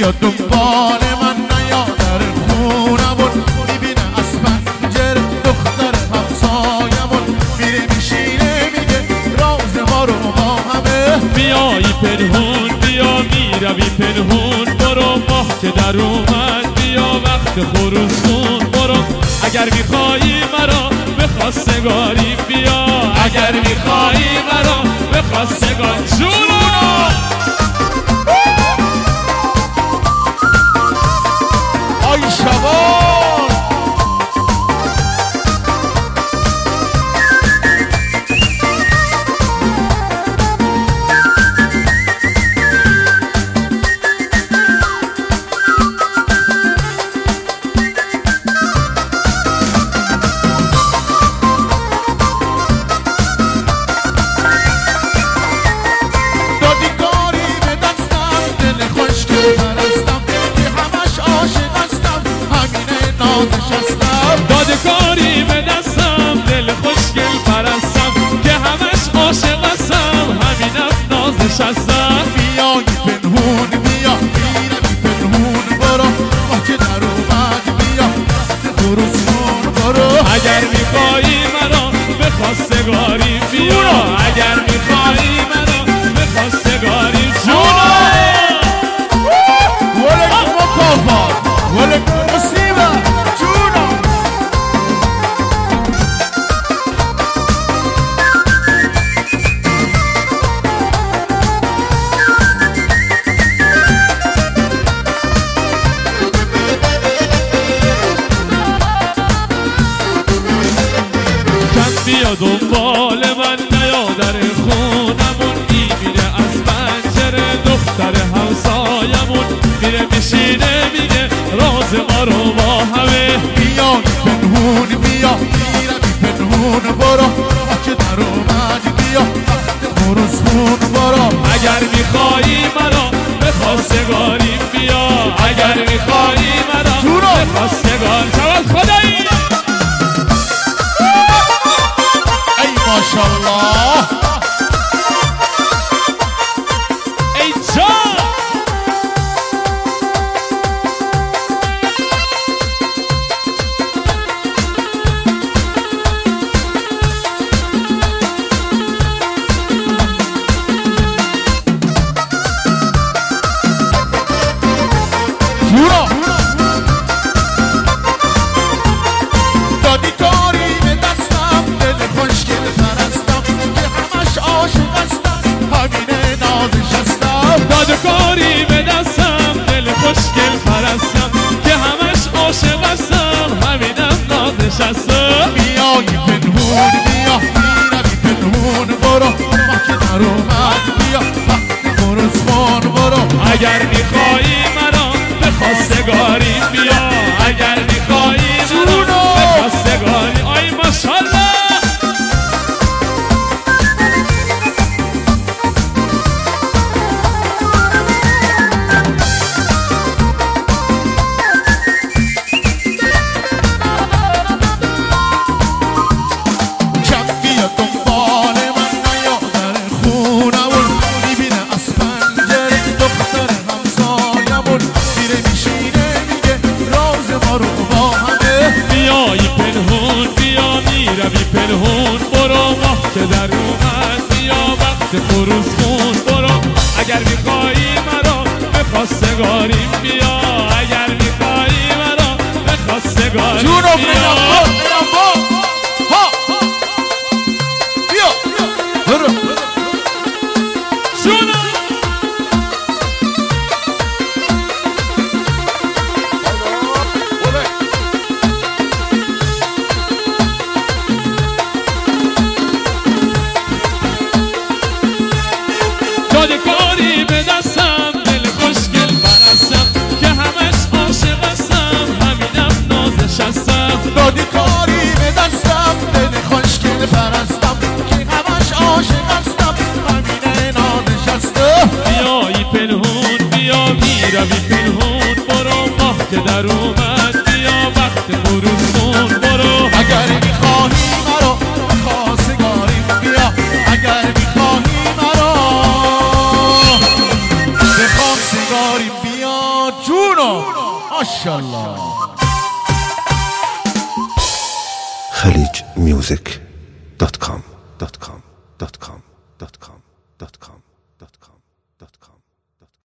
بیا دنبال من نیا در خونمون میبینه از پنجره دختر همسایمون میره میشینه میگه راز ما رو با همه بیایی پنهون بیا میروی پنهون برو ماه که در اومد بیا وقت خروسون برو اگر میخوایی مرا به خواستگاری بیا اگر میخوایی مرا به خواستگاری جونو آی شبان دادکاری به دستم دل خوشگل پرستم که همش عاشق هستم همینم نازش هستم بیای پنهون بیا میروی پنهون برو ما که در اومد بیا خروسون برو اگر میخوایی مرا به خواستگاری بیا اگر میخوایی مرا به خواستگاری جونو ولکن مکافر ولکن مصیبه جونو بیا دنبال من نیا در خونمون میبینه از پنجره دختر همسایمون میره میشینه میگه راز ما رو با همه بیا پنهون بیا میروی پنهون برو ما که در اومد بیا وقت خروسون برو اگر میخوایی مرا به خواستگاری بیا اگر میخوایی مرا به خواستگاری شود خدایی ماشاءالله ای جان دادی کاری به دستم دل خوشگل پرستم که همش عاشق هستم همینه نازش هستم دادکاری به دستم دل خوشگل پرستم که همش عاشق هستم همینم نازش هستم بیای پنهون بیا میروی پنهون برو ما که در اومد بیا وقت خروسون برو اگر میخوایی مرا به خواستگاری بیا اگر میخوایی مرا به خواستگاری آی ماشاءالله روی پنهون برو ماه که در اومد بیا وقت خروسون برو اگر میخوایی مرا به خواستگاریم بیا اگر میخوایی مرا به خواستگاریم بیا بیا برو جونو دادکاری به دستم دل خوشگل پرستم که همش عاشق هستم همینم نازش هستم دادکاری به دستم دل خوشگل پرستم که همش عاشق هستم همینه نازش هستم بیایی پنهون بیا میروی پنهون برو ماه که در اومد بیا وقت خروسون برو اگر میخواهی مرا خواستگاریم بیا اگر میخواهی مرا به خواستگاریم بیا music.com